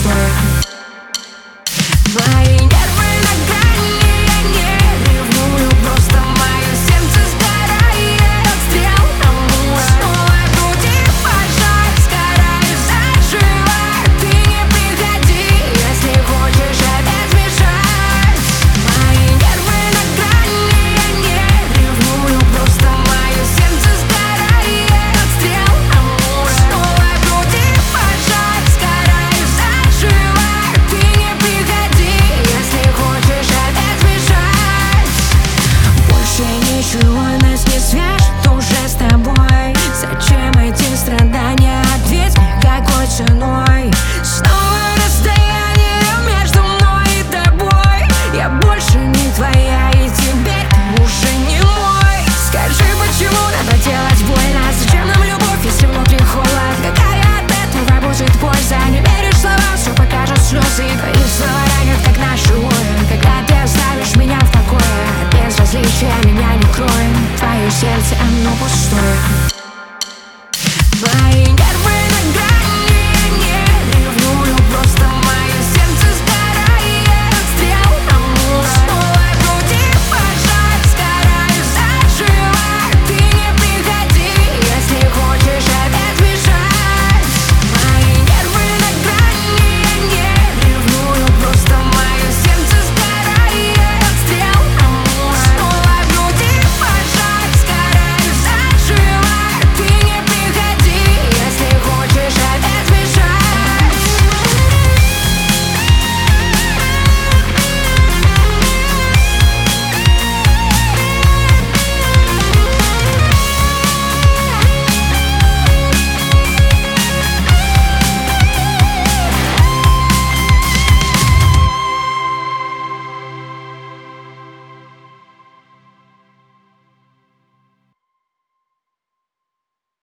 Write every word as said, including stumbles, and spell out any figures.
пустой. Мои нервы на грани, я не ревную, просто мое сердце сгорает от стрел амура. Снова крути пожар, сгораю заживо. Ты не приходи, если хочешь опять сбежать. Мои нервы на грани, я не ревную, просто мое сердце сгорает от стрел амура. Снова крути пожар, сгораю заживо. Ты не приходи, если хочешь опять сбежать. Больше ничего нас не свяжет уже с тобой. Зачем эти страдания? Ответь мне, какой ценой? Снова расстояние между мной и тобой. Я больше не твоя, и теперь ты уже не мой. Скажи, почему надо делать больно? Зачем нам любовь, если внутри холод? Какая от этого будет польза? Не веришь словам, все покажут слезы. Твои слова ранят, как наши воины. Когда ты оставишь меня в покое, безразличие меня не кроет. Твое сердце, оно пустое.